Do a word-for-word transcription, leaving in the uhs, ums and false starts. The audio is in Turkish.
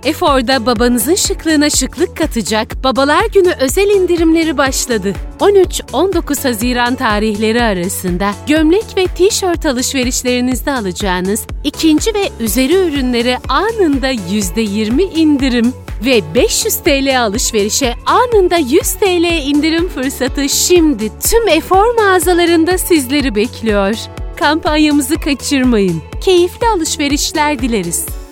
Efor'da babanızın şıklığına şıklık katacak Babalar Günü özel indirimleri başladı. on üç on dokuz Haziran tarihleri arasında gömlek ve tişört alışverişlerinizde alacağınız ikinci ve üzeri ürünlere anında yüzde yirmi indirim ve beş yüz TL alışverişe anında yüz TL indirim fırsatı şimdi tüm Efor mağazalarında sizleri bekliyor. Kampanyamızı kaçırmayın. Keyifli alışverişler dileriz.